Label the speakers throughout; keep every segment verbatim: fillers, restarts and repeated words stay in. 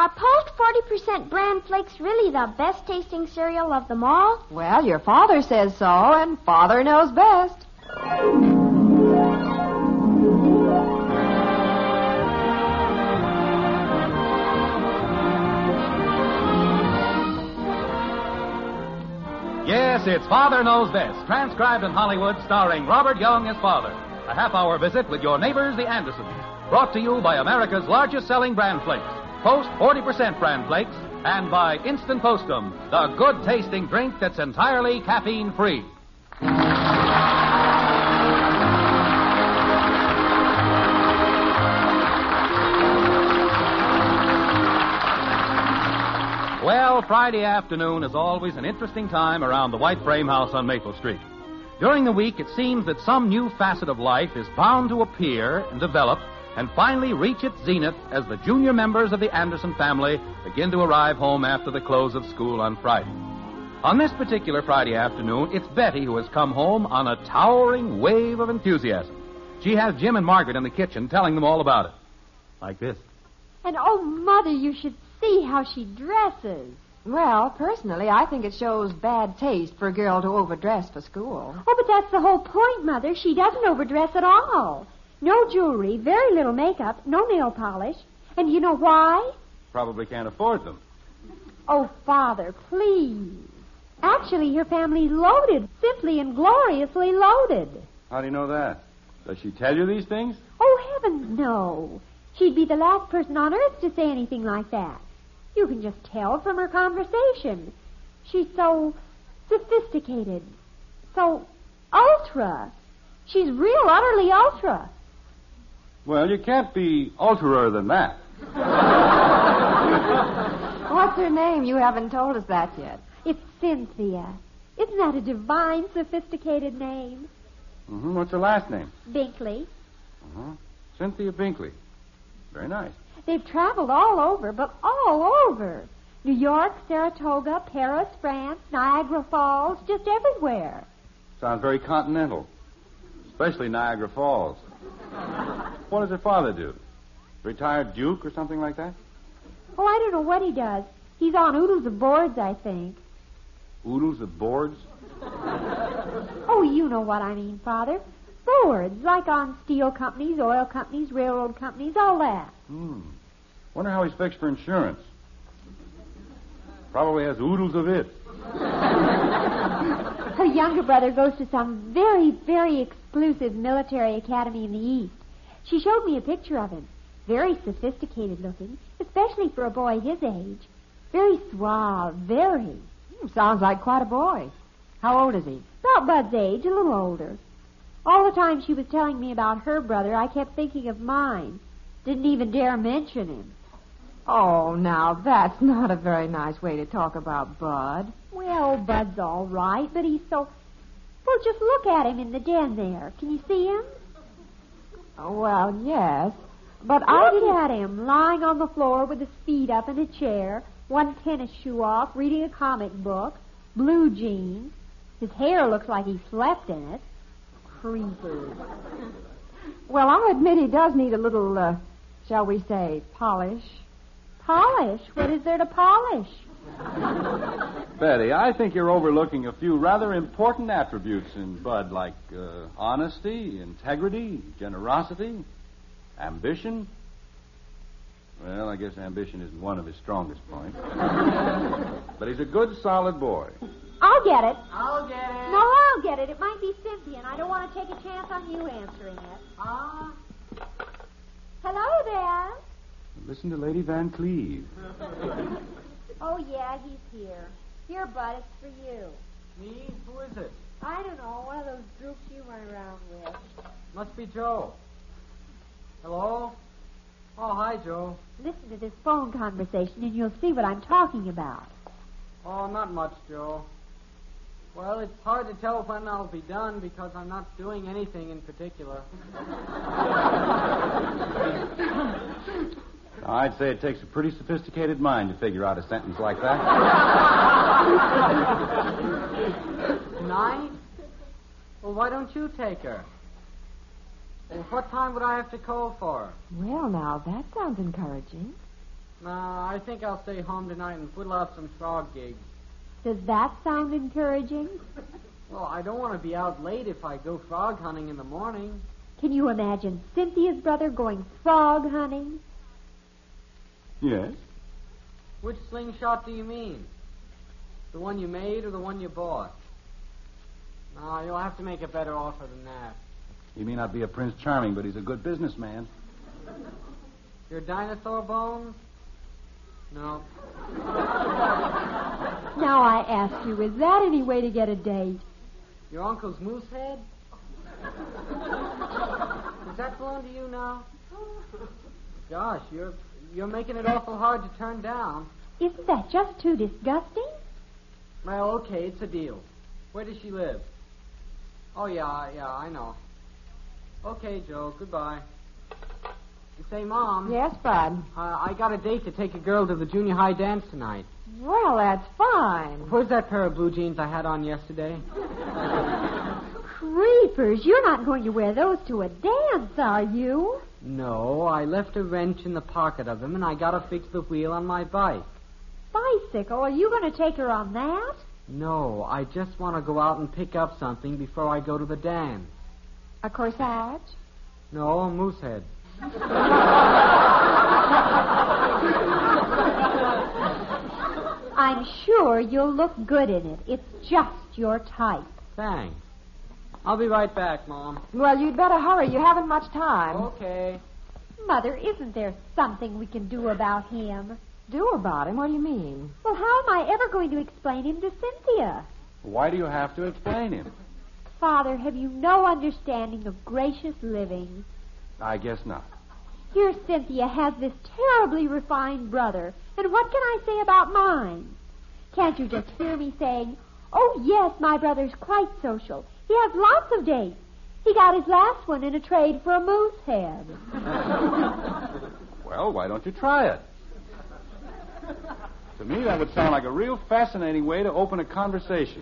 Speaker 1: Are Post forty percent bran flakes really the best tasting cereal of them all?
Speaker 2: Well, your father says so, and Father knows best.
Speaker 3: Yes, it's Father Knows Best, transcribed in Hollywood, starring Robert Young as Father. A half-hour visit with your neighbors, the Andersons. Brought to you by America's largest-selling bran flakes, Post forty percent bran flakes, and by Instant Postum, the good-tasting drink that's entirely caffeine-free. Well, Friday afternoon is always an interesting time around the White Frame House on Maple Street. During the week, it seems that some new facet of life is bound to appear and develop and finally reach its zenith as the junior members of the Anderson family begin to arrive home after the close of school on Friday. On this particular Friday afternoon, it's Betty who has come home on a towering wave of enthusiasm. She has Jim and Margaret in the kitchen telling them all about it. Like this.
Speaker 4: And, oh, Mother, you should see how she dresses.
Speaker 2: Well, personally, I think it shows bad taste for a girl to overdress for school.
Speaker 4: Oh, but that's the whole point, Mother. She doesn't overdress at all. No jewelry, very little makeup, no nail polish. And you know why?
Speaker 3: Probably can't afford them.
Speaker 4: Oh, Father, please. Actually, her family's loaded, simply and gloriously loaded.
Speaker 3: How do you know that? Does she tell you these things?
Speaker 4: Oh, heavens, no. She'd be the last person on earth to say anything like that. You can just tell from her conversation. She's so sophisticated, so ultra. She's real utterly ultra.
Speaker 3: Well, you can't be ultra-er than that.
Speaker 2: What's her name? You haven't told us that yet.
Speaker 4: It's Cynthia. Isn't that a divine, sophisticated name?
Speaker 3: Mm-hmm. What's her last name?
Speaker 4: Binkley.
Speaker 3: Uh-huh. Cynthia Binkley. Very nice.
Speaker 4: They've traveled all over, but all over. New York, Saratoga, Paris, France, Niagara Falls, just everywhere.
Speaker 3: Sounds very continental, especially Niagara Falls. What does her father do? Retired duke or something like that?
Speaker 4: Oh, I don't know what he does. He's on oodles of boards, I think.
Speaker 3: Oodles of boards?
Speaker 4: Oh, you know what I mean, Father. Boards, like on steel companies, oil companies, railroad companies, all that.
Speaker 3: Hmm. Wonder how he's fixed for insurance. Probably has oodles of it.
Speaker 4: Her younger brother goes to some very, very exclusive military academy in the East. She showed me a picture of him. Very sophisticated looking, especially for a boy his age. Very suave, very.
Speaker 2: Hmm, sounds like quite a boy. How old is he?
Speaker 4: About Bud's age, a little older. All the time she was telling me about her brother, I kept thinking of mine. Didn't even dare mention him.
Speaker 2: Oh, now, that's not a very nice way to talk about Bud.
Speaker 4: Well, Bud's all right, but he's so... Well, just look at him in the den there. Can you see him?
Speaker 2: Oh, well, yes. But
Speaker 4: Look
Speaker 2: I didn't...
Speaker 4: at him, lying on the floor with his feet up in a chair, one tennis shoe off, reading a comic book, blue jeans. His hair looks like he slept in it. Creeper.
Speaker 2: Well, I'll admit he does need a little, uh, shall we say, polish.
Speaker 4: Polish? What is there to polish?
Speaker 3: Betty, I think you're overlooking a few rather important attributes in Bud, like uh, honesty, integrity, generosity, ambition. Well, I guess ambition isn't one of his strongest points. But he's a good, solid boy.
Speaker 4: I'll get it.
Speaker 5: I'll get it.
Speaker 4: No, I'll get it. It might be Cynthia, and I don't want to take a chance on you answering it.
Speaker 5: Ah.
Speaker 4: Hello there.
Speaker 3: Listen to Lady Van Cleve.
Speaker 4: Oh, yeah, he's here. Here, Bud, it's for you.
Speaker 5: Me? Who is it?
Speaker 4: I don't know, one of those groups you run around with.
Speaker 5: Must be Joe. Hello? Oh, hi, Joe.
Speaker 4: Listen to this phone conversation, and you'll see what I'm talking about.
Speaker 5: Oh, not much, Joe. Well, it's hard to tell when I'll be done because I'm not doing anything in particular.
Speaker 3: I'd say it takes a pretty sophisticated mind to figure out a sentence like that.
Speaker 5: Night? Well, why don't you take her? Well, what time would I have to call for?
Speaker 2: Well, now, that sounds encouraging.
Speaker 5: Nah, I think I'll stay home tonight and whittle out some frog gigs.
Speaker 4: Does that sound encouraging?
Speaker 5: Well, I don't want to be out late if I go frog hunting in the morning.
Speaker 4: Can you imagine Cynthia's brother going frog hunting?
Speaker 6: Yes.
Speaker 5: Which slingshot do you mean? The one you made or the one you bought? No, you'll have to make a better offer than that.
Speaker 6: He may not be a Prince Charming, but he's a good businessman.
Speaker 5: Your dinosaur bones? No.
Speaker 4: Now I ask you, is that any way to get a date?
Speaker 5: Your uncle's moose head? Does that belong to you now? Gosh, you're you're making it awful hard to turn down.
Speaker 4: Isn't that just too disgusting?
Speaker 5: Well, okay, it's a deal. Where does she live? Oh, yeah, yeah, I know. Okay, Joe, goodbye. You say, Mom.
Speaker 2: Yes, Bud.
Speaker 5: Uh, I got a date to take a girl to the junior high dance tonight.
Speaker 2: Well, that's fine.
Speaker 5: Where's that pair of blue jeans I had on yesterday?
Speaker 4: Creepers, you're not going to wear those to a dance, are you?
Speaker 5: No, I left a wrench in the pocket of them, and I got to fix the wheel on my bike.
Speaker 4: Bicycle? Are you going to take her on that?
Speaker 5: No, I just want to go out and pick up something before I go to the dance.
Speaker 2: A corsage?
Speaker 5: No, a moose head.
Speaker 4: I'm sure you'll look good in it. It's just your type.
Speaker 5: Thanks. I'll be right back, Mom.
Speaker 2: Well, you'd better hurry. You haven't much time.
Speaker 5: Okay.
Speaker 4: Mother, isn't there something we can do about him?
Speaker 2: Do about him? What do you mean?
Speaker 4: Well, how am I ever going to explain him to Cynthia?
Speaker 6: Why do you have to explain him?
Speaker 4: Father, have you no understanding of gracious living?
Speaker 6: I guess not.
Speaker 4: Here Cynthia has this terribly refined brother, and what can I say about mine? Can't you just hear me saying, oh, yes, my brother's quite social. He has lots of dates. He got his last one in a trade for a moose head.
Speaker 6: Well, why don't you try it? To me, that would sound like a real fascinating way to open a conversation.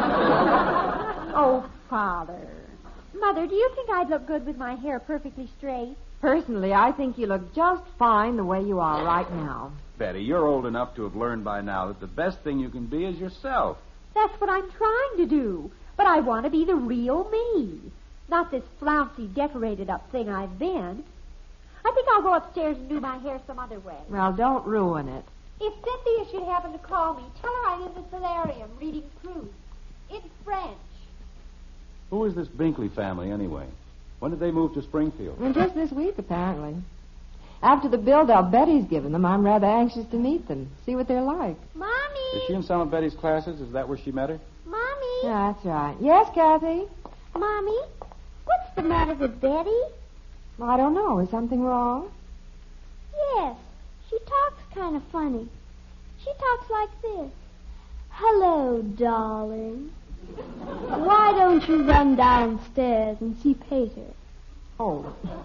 Speaker 4: Oh, Father. Mother, do you think I'd look good with my hair perfectly straight?
Speaker 2: Personally, I think you look just fine the way you are right now.
Speaker 6: Betty, you're old enough to have learned by now that the best thing you can be is yourself.
Speaker 4: That's what I'm trying to do. But I want to be the real me. Not this flouncy, decorated-up thing I've been. I think I'll go upstairs and do my hair some other way.
Speaker 2: Well, don't ruin it.
Speaker 4: If Cynthia should happen to call me, tell her I'm in the solarium reading Proust. In French.
Speaker 6: Who is this Binkley family, anyway? When did they move to Springfield?
Speaker 2: Well, just this week, apparently. After the build-up Betty's given them, I'm rather anxious to meet them, see what they're like.
Speaker 1: Mommy!
Speaker 6: Is she in some of Betty's classes? Is that where she met her?
Speaker 1: Mommy!
Speaker 2: Yeah, that's right. Yes, Kathy?
Speaker 1: Mommy, what's the matter with Betty?
Speaker 2: Well, I don't know. Is something wrong?
Speaker 1: Yes, she talks kind of funny. She talks like this. Hello, darling. Why don't you run downstairs and see Peter?
Speaker 2: Oh.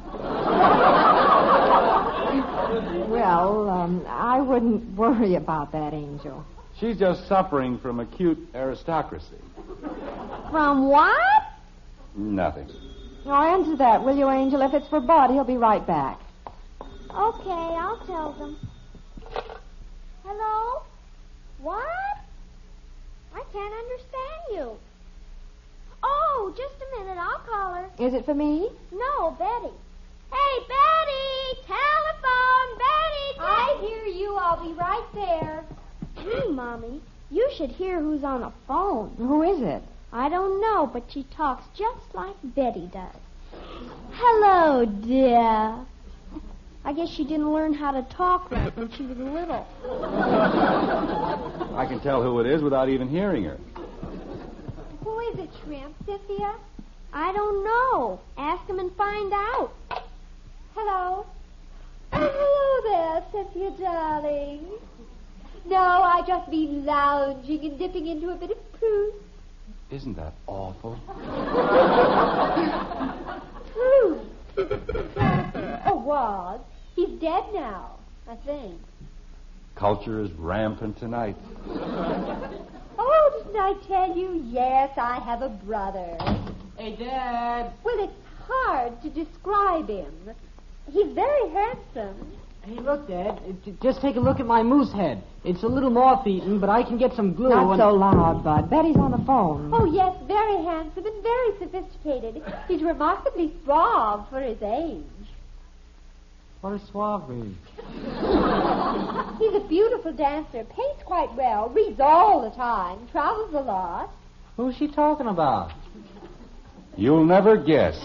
Speaker 2: Well, um, I wouldn't worry about that, Angel.
Speaker 6: She's just suffering from acute aristocracy.
Speaker 1: From what?
Speaker 6: Nothing.
Speaker 2: Now, answer that, will you, Angel? If it's for Bud, he'll be right back.
Speaker 1: Okay, I'll tell them. Hello? What? I can't understand you. Oh, just a minute. I'll call her.
Speaker 2: Is it for me?
Speaker 1: No, Betty. Hey, Betty! Telephone! Betty!
Speaker 4: I hear you. I'll be right there.
Speaker 1: Gee, Mommy, you should hear who's on the phone.
Speaker 2: Who is it?
Speaker 1: I don't know, but she talks just like Betty does. Hello, dear. I guess she didn't learn how to talk right when she was little.
Speaker 6: I can tell who it is without even hearing her.
Speaker 4: Who is it, Shrimp? Cynthia?
Speaker 1: I don't know. Ask him and find out.
Speaker 4: Hello? Oh, hello there, Cynthia, darling. No, I just been lounging and dipping into a bit of Proust.
Speaker 6: Isn't that awful?
Speaker 4: Proust? Oh, was. He's dead now, I think.
Speaker 6: Culture is rampant tonight.
Speaker 4: Oh, didn't I tell you? Yes, I have a brother.
Speaker 5: Hey, Dad.
Speaker 4: Well, it's hard to describe him. He's very handsome.
Speaker 5: Hey, look, Dad. It- Just take a look at my moose head. It's a little moth-eaten, but I can get some glue.
Speaker 2: Not
Speaker 5: and...
Speaker 2: so loud, Bud. Betty's on the phone.
Speaker 4: Oh, yes, very handsome and very sophisticated. He's remarkably suave for his age.
Speaker 5: What does suave mean?
Speaker 4: He's a beautiful dancer, paints quite well, reads all the time, travels a lot.
Speaker 5: Who's she talking about?
Speaker 6: You'll never guess.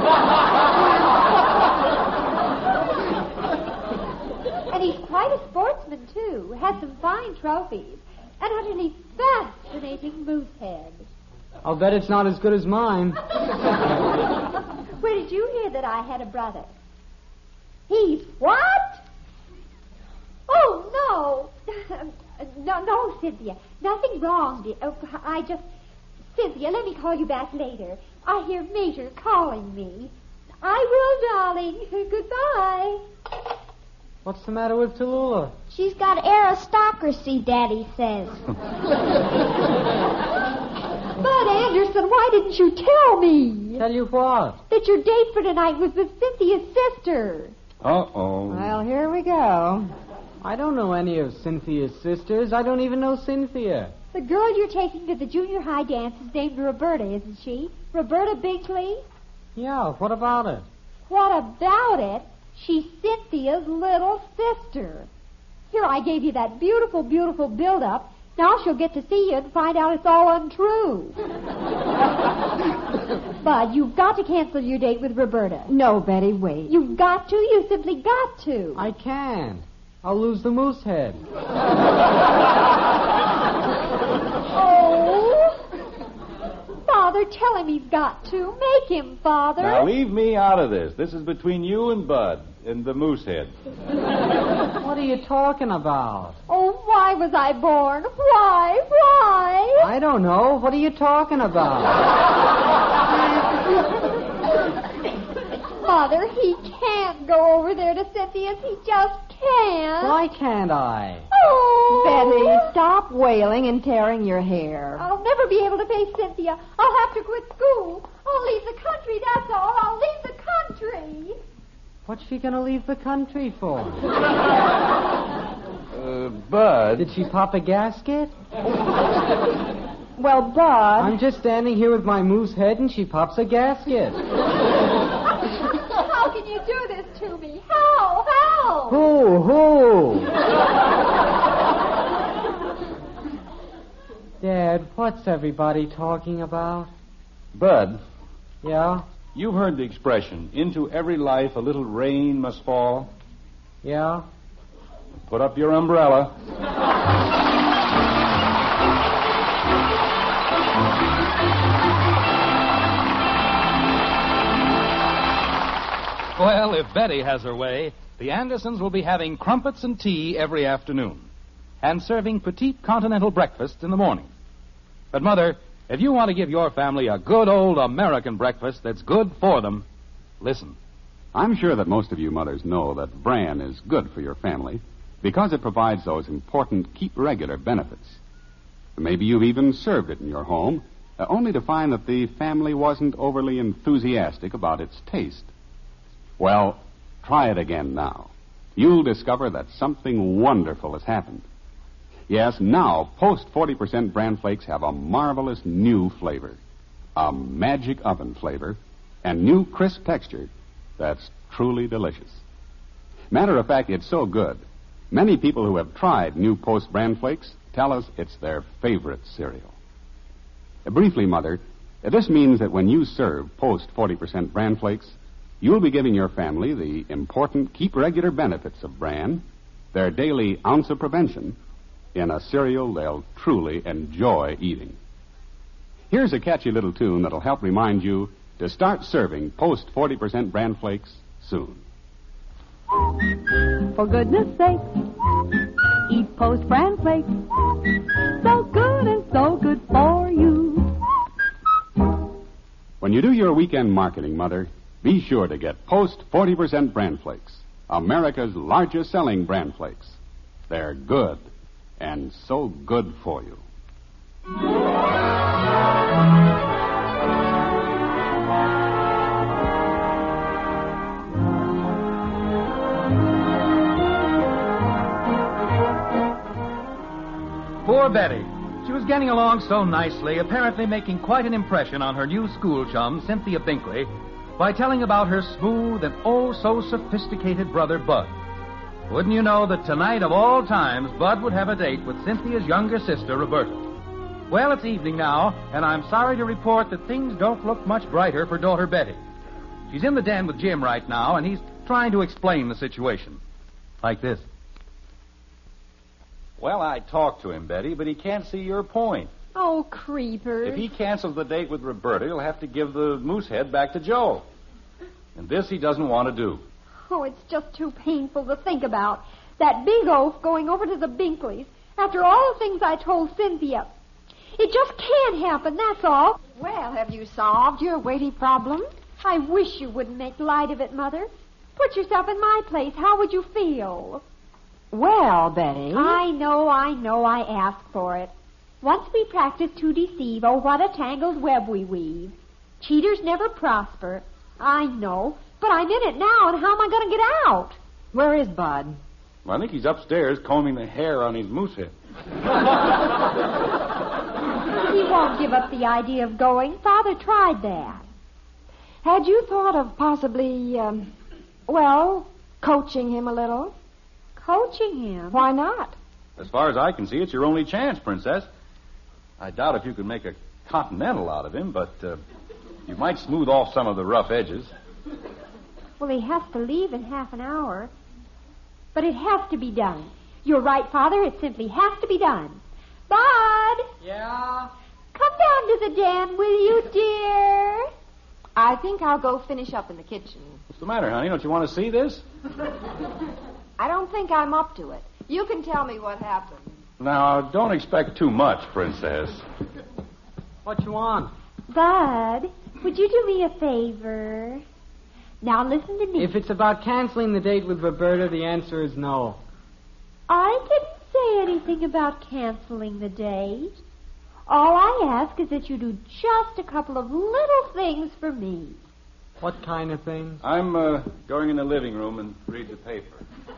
Speaker 4: And he's quite a sportsman, too. Has some fine trophies. An utterly fascinating moose head.
Speaker 5: I'll bet it's not as good as mine.
Speaker 4: Where did you hear that I had a brother? He's what? Oh, no. no, no, Cynthia. Nothing wrong, dear. Oh, I just... Cynthia, let me call you back later. I hear Major calling me. I will, darling. Goodbye.
Speaker 5: What's the matter with Tallulah?
Speaker 1: She's got aristocracy, Daddy says.
Speaker 4: Bud Anderson, why didn't you tell me?
Speaker 5: Tell you what?
Speaker 4: That your date for tonight was with Cynthia's sister.
Speaker 6: Uh-oh.
Speaker 2: Well, here we go.
Speaker 5: I don't know any of Cynthia's sisters. I don't even know Cynthia.
Speaker 4: The girl you're taking to the junior high dance is named Roberta, isn't she? Roberta Binkley?
Speaker 5: Yeah, what about it?
Speaker 4: What about it? She's Cynthia's little sister. Here, I gave you that beautiful, beautiful build-up. Now she'll get to see you and find out it's all untrue. But you've got to cancel your date with Roberta.
Speaker 2: No, Betty, wait.
Speaker 4: You've got to. You simply got to.
Speaker 5: I can. I'll lose the moose head.
Speaker 4: Oh. Father, tell him he's got to. Make him, Father.
Speaker 6: Now leave me out of this. This is between you and Bud and the moose head.
Speaker 5: What are you talking about?
Speaker 4: Oh, why was I born? Why? Why?
Speaker 5: I don't know. What are you talking about?
Speaker 4: Father, he can't go over there to Cynthia's. He just can't.
Speaker 5: Why can't I?
Speaker 4: Oh.
Speaker 2: Betty, stop wailing and tearing your hair.
Speaker 4: I'll never be able to face Cynthia. I'll have to quit school. I'll leave the country, that's all. I'll leave the country.
Speaker 5: What's she going to leave the country for?
Speaker 6: Uh, Bud.
Speaker 5: Did she pop a gasket?
Speaker 2: Well, Bud...
Speaker 5: I'm just standing here with my moose head and she pops a gasket.
Speaker 4: How can you do this to me? How? How?
Speaker 5: Who? Who? Dad, what's everybody talking about?
Speaker 6: Bud,
Speaker 5: Yeah?
Speaker 6: you've heard the expression, into every life a little rain must fall.
Speaker 5: Yeah?
Speaker 6: Put up your umbrella.
Speaker 3: Well, if Betty has her way, the Andersons will be having crumpets and tea every afternoon and serving petite continental breakfasts in the morning. But, Mother, if you want to give your family a good old American breakfast that's good for them, listen.
Speaker 7: I'm sure that most of you mothers know that bran is good for your family because it provides those important keep regular benefits. Maybe you've even served it in your home, uh, only to find that the family wasn't overly enthusiastic about its taste. Well, try it again now. You'll discover that something wonderful has happened. Yes, now Post forty percent Bran Flakes have a marvelous new flavor, a magic oven flavor, and new crisp texture that's truly delicious. Matter of fact, it's so good. Many people who have tried new Post Bran Flakes tell us it's their favorite cereal. Uh, briefly, Mother, uh, this means that when you serve Post forty percent Bran Flakes, you'll be giving your family the important keep regular benefits of bran, their daily ounce of prevention, in a cereal they'll truly enjoy eating. Here's a catchy little tune that'll help remind you to start serving Post forty percent Bran Flakes soon.
Speaker 8: For goodness sake, eat Post Bran Flakes. So good and so good for you.
Speaker 7: When you do your weekend marketing, Mother, be sure to get Post forty percent Bran Flakes, America's largest selling Bran Flakes. They're good and so good for you.
Speaker 3: Poor Betty. She was getting along so nicely, apparently making quite an impression on her new school chum, Cynthia Binkley, by telling about her smooth and oh so sophisticated brother, Bud. Wouldn't you know that tonight of all times, Bud would have a date with Cynthia's younger sister, Roberta. Well, it's evening now, and I'm sorry to report that things don't look much brighter for daughter Betty. She's in the den with Jim right now, and he's trying to explain the situation. Like this.
Speaker 6: Well, I talked to him, Betty, but he can't see your point.
Speaker 4: Oh, creepers.
Speaker 6: If he cancels the date with Roberta, he'll have to give the Moosehead back to Joe. And this he doesn't want to do.
Speaker 4: Oh, it's just too painful to think about. That big oaf going over to the Binkleys after all the things I told Cynthia. It just can't happen, that's all.
Speaker 2: Well, have you solved your weighty problem?
Speaker 4: I wish you wouldn't make light of it, Mother. Put yourself in my place. How would you feel?
Speaker 2: Well, Betty.
Speaker 4: I know, I know I asked for it. Once we practice to deceive, oh, what a tangled web we weave. Cheaters never prosper. I know, but I'm in it now, and how am I going to get out?
Speaker 2: Where is Bud?
Speaker 6: Well, I think he's upstairs combing the hair on his Moosehead.
Speaker 4: He won't give up the idea of going. Father tried that.
Speaker 2: Had you thought of possibly, um, well, coaching him a little?
Speaker 4: Coaching him?
Speaker 2: Why not?
Speaker 6: As far as I can see, it's your only chance, Princess. I doubt if you could make a continental out of him, but uh, you might smooth off some of the rough edges.
Speaker 4: Well, he has to leave in half an hour. But it has to be done. You're right, Father. It simply has to be done. Bud!
Speaker 5: Yeah?
Speaker 4: Come down to the den, will you, dear?
Speaker 2: I think I'll go finish up in the kitchen.
Speaker 6: What's the matter, honey? Don't you want to see this?
Speaker 2: I don't think I'm up to it. You can tell me what happened.
Speaker 6: Now, don't expect too much, Princess.
Speaker 5: What you want?
Speaker 4: Bud, would you do me a favor? Now listen to me.
Speaker 5: If it's about canceling the date with Roberta, the answer is no.
Speaker 4: I didn't say anything about canceling the date. All I ask is that you do just a couple of little things for me.
Speaker 5: What kind of things?
Speaker 6: I'm uh, going in the living room and read the paper.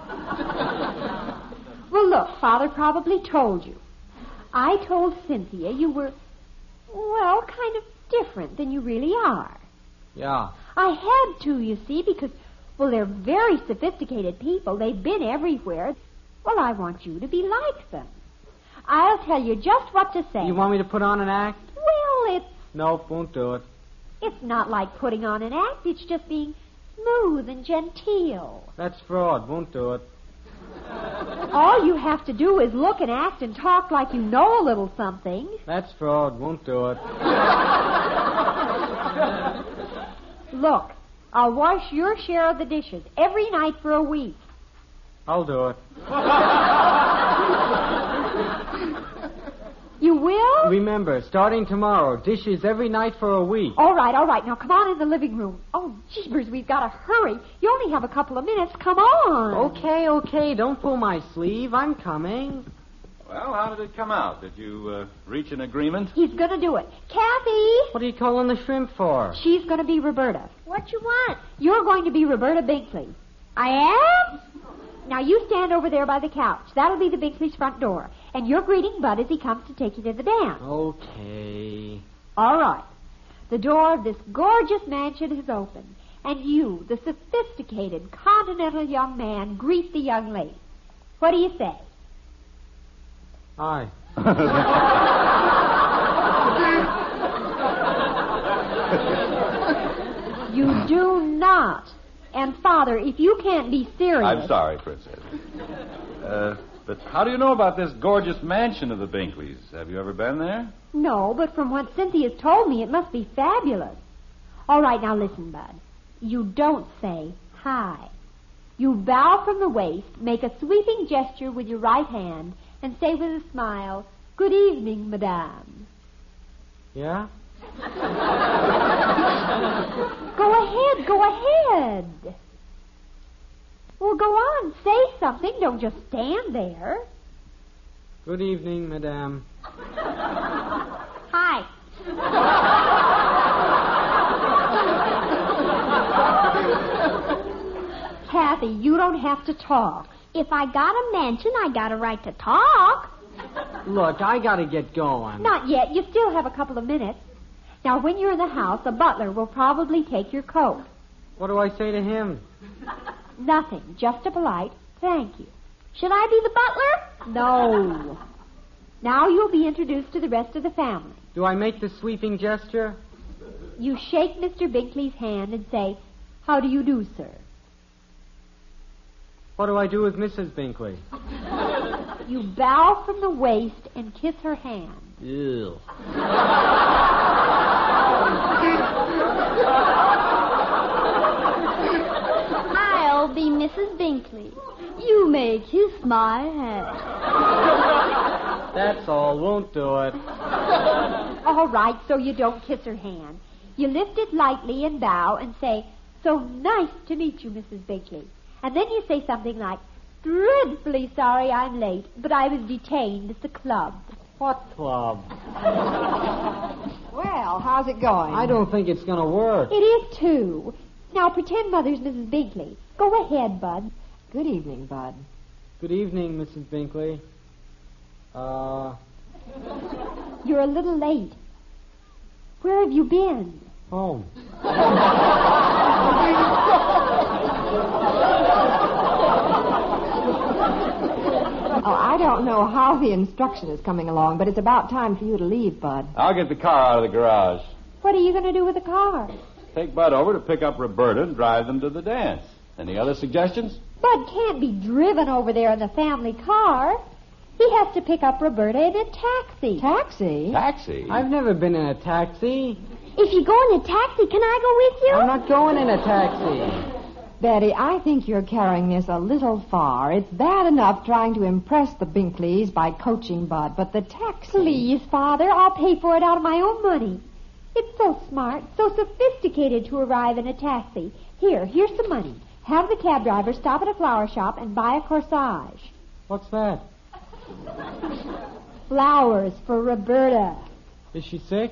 Speaker 4: Well, look, Father probably told you. I told Cynthia you were, well, kind of different than you really are.
Speaker 5: Yeah.
Speaker 4: I had to, you see, because, well, they're very sophisticated people. They've been everywhere. Well, I want you to be like them. I'll tell you just what to say.
Speaker 5: You want me to put on an act?
Speaker 4: Well, it's...
Speaker 5: Nope, won't do it.
Speaker 4: It's not like putting on an act. It's just being smooth and genteel.
Speaker 5: That's fraud. Won't do it.
Speaker 4: All you have to do is look and act and talk like you know a little something.
Speaker 5: That's fraud. Won't do it.
Speaker 4: Look, I'll wash your share of the dishes every night for a week.
Speaker 5: I'll do it.
Speaker 4: You will?
Speaker 5: Remember, starting tomorrow, dishes every night for a week.
Speaker 4: All right, all right. Now, come on in the living room. Oh, jeepers, we've got to hurry. You only have a couple of minutes. Come on.
Speaker 5: Okay, okay. Don't pull my sleeve. I'm coming.
Speaker 6: Well, how did it come out? Did you uh, reach an agreement?
Speaker 4: He's going to do it. Kathy!
Speaker 5: What are you calling the shrimp for?
Speaker 4: She's going to be Roberta.
Speaker 1: What you want?
Speaker 4: You're going to be Roberta Binkley.
Speaker 1: I am?
Speaker 4: Now, you stand over there by the couch. That'll be the Binkley's front door. And you're greeting Bud as he comes to take you to the dance.
Speaker 5: Okay.
Speaker 4: All right. The door of this gorgeous mansion is open. And you, the sophisticated, continental young man, greet the young lady. What do you say?
Speaker 5: Hi.
Speaker 4: You do not. And, Father, if you can't be serious...
Speaker 6: I'm sorry, Princess. Uh, but how do you know about this gorgeous mansion of the Binkleys? Have you ever been there?
Speaker 4: No, but from what Cynthia's told me, it must be fabulous. All right, now listen, Bud. You don't say hi. You bow from the waist, make a sweeping gesture with your right hand, and say with a smile, "Good evening, madame."
Speaker 5: Yeah?
Speaker 4: Go ahead, go ahead. Well, go on, say something. Don't just stand there.
Speaker 5: Good evening, madame.
Speaker 1: Hi.
Speaker 4: Kathy, you don't have to talk.
Speaker 1: If I got a mansion, I got a right to talk.
Speaker 5: Look, I gotta get going.
Speaker 4: Not yet. You still have a couple of minutes. Now, when you're in the house, a butler will probably take your coat.
Speaker 5: What do I say to him?
Speaker 4: Nothing. Just a polite thank you.
Speaker 1: Should I be the butler?
Speaker 4: No. Now you'll be introduced to the rest of the family.
Speaker 5: Do I make the sweeping gesture?
Speaker 4: You shake Mister Binkley's hand and say, "How do you do, sir?"
Speaker 5: What do I do with Missus Binkley?
Speaker 4: You bow from the waist and kiss her hand.
Speaker 5: Ew.
Speaker 1: I'll be Missus Binkley. You may kiss my hand.
Speaker 5: That's all. Won't do it.
Speaker 4: All right, so you don't kiss her hand. You lift it lightly and bow and say, "So nice to meet you, Missus Binkley." And then you say something like, "Dreadfully sorry I'm late, but I was detained at the club."
Speaker 5: What club?
Speaker 2: Well, how's it going?
Speaker 5: I don't think it's gonna work.
Speaker 4: It is, too. Now pretend Mother's Missus Binkley. Go ahead, Bud.
Speaker 2: Good evening, Bud.
Speaker 5: Good evening, Missus Binkley. Uh,
Speaker 4: You're a little late. Where have you been?
Speaker 5: home.
Speaker 2: Oh, I don't know how the instruction is coming along, but it's about time for you to leave, Bud.
Speaker 6: I'll get the car out of the garage.
Speaker 4: What are you going to do with the car?
Speaker 6: Take Bud over to pick up Roberta and drive them to the dance. Any other suggestions?
Speaker 4: Bud can't be driven over there in the family car. He has to pick up Roberta in a taxi.
Speaker 2: Taxi?
Speaker 6: Taxi?
Speaker 5: I've never been in a taxi.
Speaker 1: If you go in a taxi, can I go with you?
Speaker 5: I'm not going in a taxi.
Speaker 2: Betty, I think you're carrying this a little far. It's bad enough trying to impress the Binkleys by coaching Bud, but the taxi...
Speaker 4: Please, Father, I'll pay for it out of my own money. It's so smart, so sophisticated to arrive in a taxi. Here, here's some money. Have the cab driver stop at a flower shop and buy a corsage.
Speaker 5: What's that?
Speaker 4: Flowers for Roberta.
Speaker 5: Is she sick?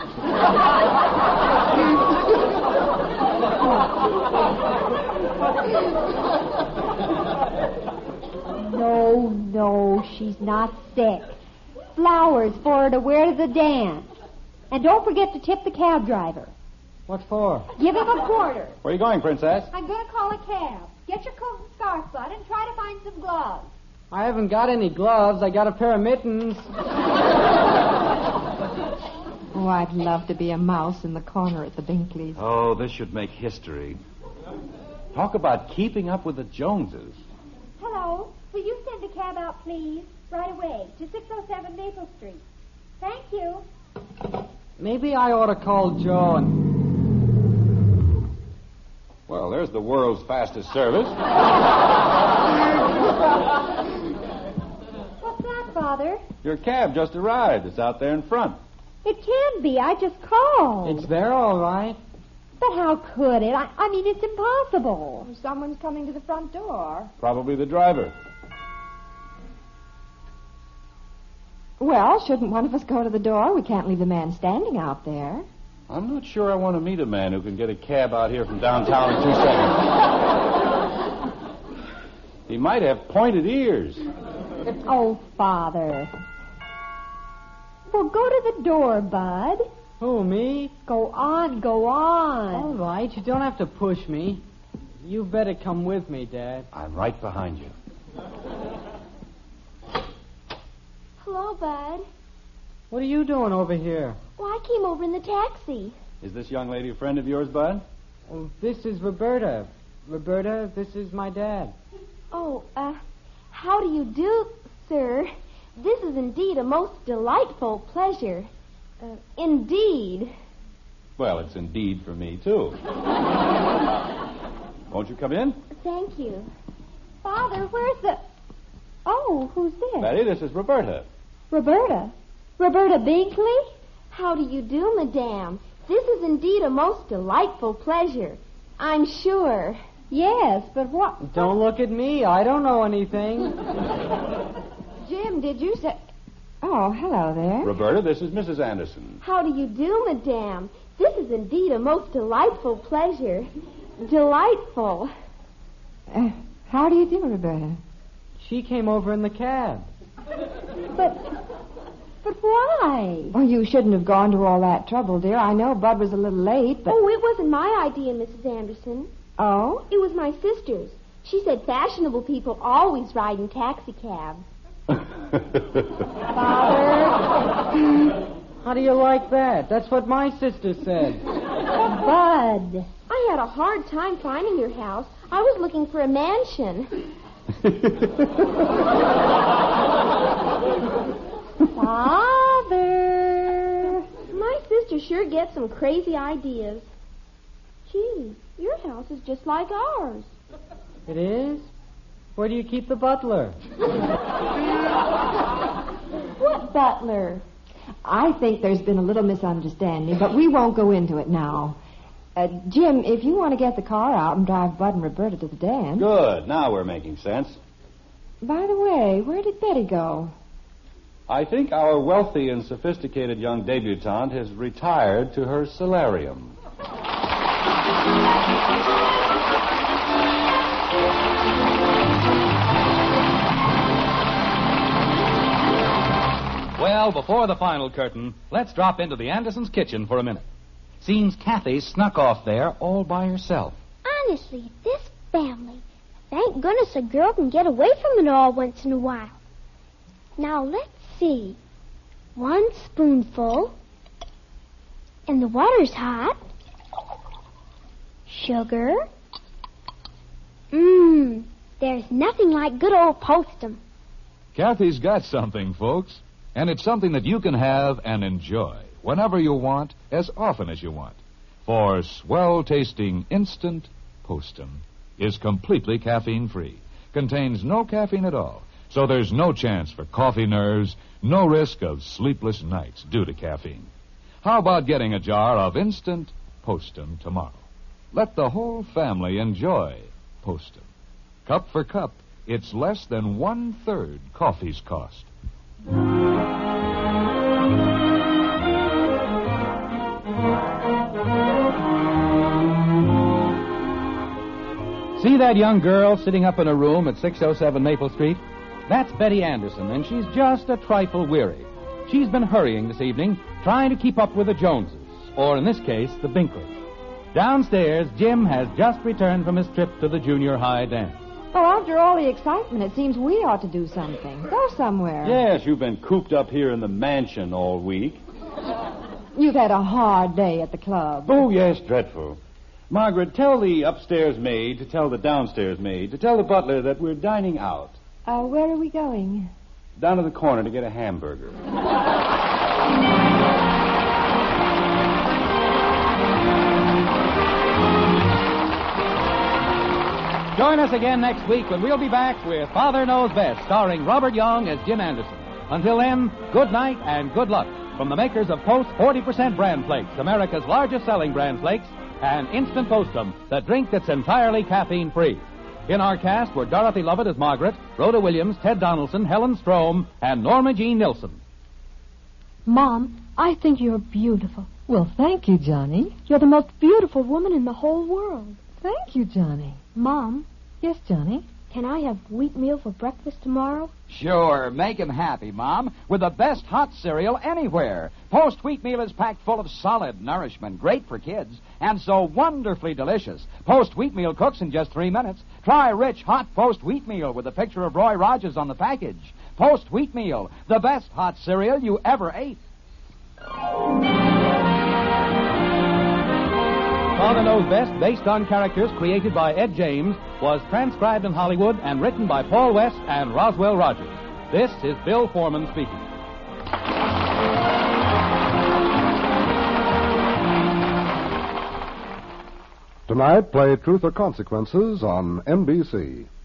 Speaker 4: No, no, she's not sick. Flowers for her to wear to the dance. And don't forget to tip the cab driver.
Speaker 5: What for?
Speaker 4: Give him a quarter.
Speaker 6: Where are you going, Princess?
Speaker 4: I'm going to call a cab. Get your coat and scarf, Bud, and try to find some gloves.
Speaker 5: I haven't got any gloves. I got a pair of mittens.
Speaker 2: Oh, I'd love to be a mouse in the corner at the Binkleys.
Speaker 6: Oh, this should make history. Talk about keeping up with the Joneses.
Speaker 4: Hello. Will you send a cab out, please? Right away. To six oh seven Maple Street. Thank you.
Speaker 5: Maybe I ought to call Joe and...
Speaker 6: Well, there's the world's fastest service.
Speaker 4: What's that, Father?
Speaker 6: Your cab just arrived. It's out there in front.
Speaker 4: It can be. I just called.
Speaker 5: It's there, all right.
Speaker 4: But how could it? I, I mean, it's impossible.
Speaker 2: Someone's coming to the front door.
Speaker 6: Probably the driver.
Speaker 2: Well, shouldn't one of us go to the door? We can't leave the man standing out there.
Speaker 6: I'm not sure I want to meet a man who can get a cab out here from downtown in two seconds. He might have pointed ears.
Speaker 4: Oh, Father. Well, go to the door, Bud.
Speaker 5: Who, me?
Speaker 4: Go on, go on.
Speaker 5: All right, you don't have to push me. You better come with me, Dad.
Speaker 6: I'm right behind you.
Speaker 1: Hello, Bud.
Speaker 5: What are you doing over here?
Speaker 1: Well, I came over in the taxi.
Speaker 6: Is this young lady a friend of yours, Bud?
Speaker 5: Oh, this is Roberta. Roberta, this is my dad.
Speaker 1: Oh, uh, how do you do, sir? This is indeed a most delightful pleasure. Uh, indeed.
Speaker 6: Well, it's indeed for me, too. Won't you come in?
Speaker 1: Thank you.
Speaker 4: Father, where's the... Oh, who's this?
Speaker 6: Betty, this is Roberta.
Speaker 4: Roberta. Roberta Binkley?
Speaker 1: How do you do, madame? This is indeed a most delightful pleasure. I'm sure.
Speaker 4: Yes, but what...
Speaker 5: Don't look at me. I don't know anything.
Speaker 2: Jim, did you say... Oh, hello there.
Speaker 6: Roberta, this is Missus Anderson.
Speaker 1: How do you do, madame? This is indeed a most delightful pleasure. Delightful.
Speaker 2: Uh, how do you do, Roberta?
Speaker 5: She came over in the cab.
Speaker 4: But But why?
Speaker 2: Well, you shouldn't have gone to all that trouble, dear. I know Bud was a little late, but...
Speaker 1: Oh, it wasn't my idea, Missus Anderson.
Speaker 2: Oh?
Speaker 1: It was my sister's. She said fashionable people always ride in taxicabs.
Speaker 5: Father? How do you like that? That's what my sister said.
Speaker 1: Bud, I had a hard time finding your house. I was looking for a mansion. Father! My sister sure gets some crazy ideas. Gee, your house is just like ours.
Speaker 5: It is? Where do you keep the butler?
Speaker 1: What butler?
Speaker 2: I think there's been a little misunderstanding, but we won't go into it now. Uh, Jim, if you want to get the car out and drive Bud and Roberta to the dance...
Speaker 6: Good. Now we're making sense.
Speaker 2: By the way, where did Betty go?
Speaker 6: I think our wealthy and sophisticated young debutante has retired to her solarium.
Speaker 3: Well, before the final curtain, let's drop into the Andersons' kitchen for a minute. Seems Kathy snuck off there all by herself.
Speaker 1: Honestly, this family. Thank goodness a girl can get away from it all once in a while. Now, let's see. One spoonful. And the water's hot. Sugar. Mmm, there's nothing like good old Postum.
Speaker 9: Kathy's got something, folks. And it's something that you can have and enjoy whenever you want, as often as you want. For swell-tasting instant Postum is completely caffeine-free, contains no caffeine at all, so there's no chance for coffee nerves, no risk of sleepless nights due to caffeine. How about getting a jar of instant Postum tomorrow? Let the whole family enjoy Postum. Cup for cup, it's less than one-third coffee's cost.
Speaker 3: See that young girl sitting up in a room at six oh seven Maple Street? That's Betty Anderson, and she's just a trifle weary. She's been hurrying this evening, trying to keep up with the Joneses, or in this case, the Binkleys. Downstairs, Jim has just returned from his trip to the junior high dance.
Speaker 2: Oh, after all the excitement, it seems we ought to do something. Go somewhere.
Speaker 6: Yes, you've been cooped up here in the mansion all week.
Speaker 2: You've had a hard day at the club.
Speaker 6: Oh, yes, dreadful. Margaret, tell the upstairs maid to tell the downstairs maid to tell the butler that we're dining out.
Speaker 2: Uh, where are we going?
Speaker 6: Down to the corner to get a hamburger.
Speaker 3: Join us again next week when we'll be back with Father Knows Best, starring Robert Young as Jim Anderson. Until then, good night and good luck from the makers of Post forty percent Bran Flakes, America's largest selling Bran Flakes, and Instant Postum, the drink that's entirely caffeine-free. In our cast were Dorothy Lovett as Margaret, Rhoda Williams, Ted Donaldson, Helen Strome, and Norma Jean Nilsson.
Speaker 10: Mom, I think you're beautiful.
Speaker 8: Well, thank you, Johnny.
Speaker 10: You're the most beautiful woman in the whole world.
Speaker 8: Thank you, Johnny.
Speaker 10: Mom,
Speaker 8: Yes, Johnny?
Speaker 10: can I have wheatmeal for breakfast tomorrow?
Speaker 11: Sure, make him happy, Mom, with the best hot cereal anywhere. Post Wheatmeal is packed full of solid nourishment, great for kids, and so wonderfully delicious. Post Wheatmeal cooks in just three minutes. Try rich, hot Post Wheatmeal with a picture of Roy Rogers on the package. Post Wheatmeal, the best hot cereal you ever ate.
Speaker 3: Father Knows Best, based on characters created by Ed James, was transcribed in Hollywood and written by Paul West and Roswell Rogers. This is Bill Foreman speaking.
Speaker 12: Tonight, play Truth or Consequences on N B C.